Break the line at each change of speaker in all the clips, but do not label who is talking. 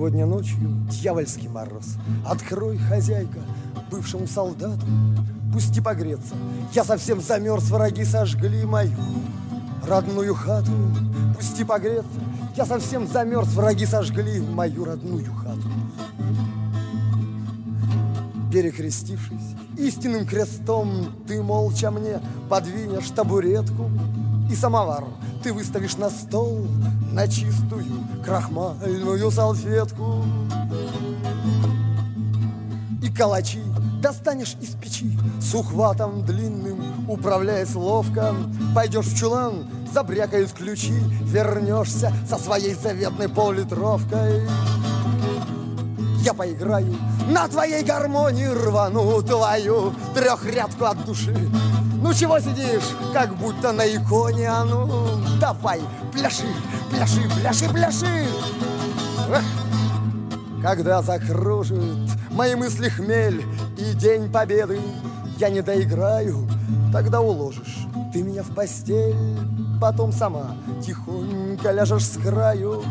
Сегодня ночью дьявольский мороз. Открой, хозяйка, бывшему солдату, пусти погреться. Я совсем замерз, враги сожгли мою родную хату. Пусти погреться. Я совсем замерз, враги сожгли мою родную хату. Перекрестившись истинным крестом, ты молча мне подвинешь табуретку, и самовар ты выставишь на стол, на чистую крахмальную салфетку. И калачи достанешь из печи с ухватом длинным, управляясь ловко. Пойдешь в чулан, забрякают ключи, вернешься со своей заветной поллитровкой. Я поиграю на твоей гармонии, рвану твою трехрядку от души. Ну чего сидишь, как будто на иконе, а ну давай, пляши, пляши, пляши, пляши. Эх. Когда закружит мои мысли хмель и день победы я не доиграю, тогда уложишь ты меня в постель, потом сама тихонько ляжешь с краю.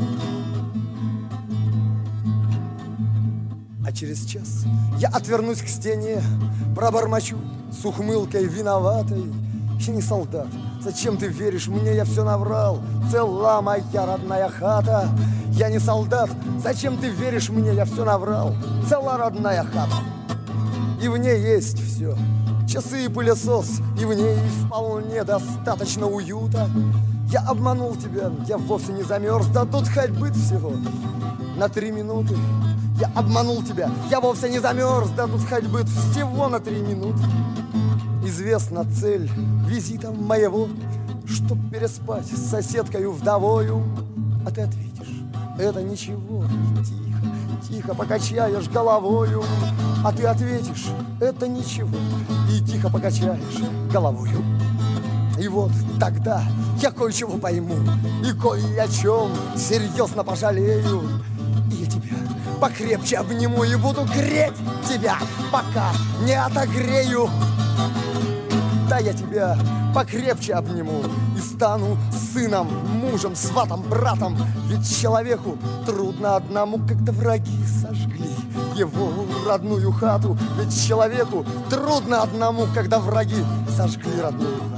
А через час я отвернусь к стене, пробормочу с ухмылкой виноватой. Я не солдат, зачем ты веришь мне, я все наврал, цела моя родная хата. Я не солдат, зачем ты веришь мне, я все наврал, цела родная хата. И в ней есть все, часы и пылесос, и в ней вполне достаточно уюта. Я обманул тебя, я вовсе не замерз, да тут хоть быть всего на 3 минуты. Я обманул тебя, я вовсе не замерз, да тут хоть быть всего на 3 минуты. Известна цель визита моего, чтоб переспать с соседкою вдовою. А ты ответишь, это ничего, и тихо, тихо покачаешь головою. А ты ответишь, это ничего, и тихо покачаешь головою. И вот тогда я кое-чего пойму и кое о чем серьезно пожалею. И я тебя покрепче обниму и буду греть тебя, пока не отогрею. Да я тебя покрепче обниму и стану сыном, мужем, сватом, братом. Ведь человеку трудно одному, когда враги сожгли его родную хату. Ведь человеку трудно одному, когда враги сожгли родную хату.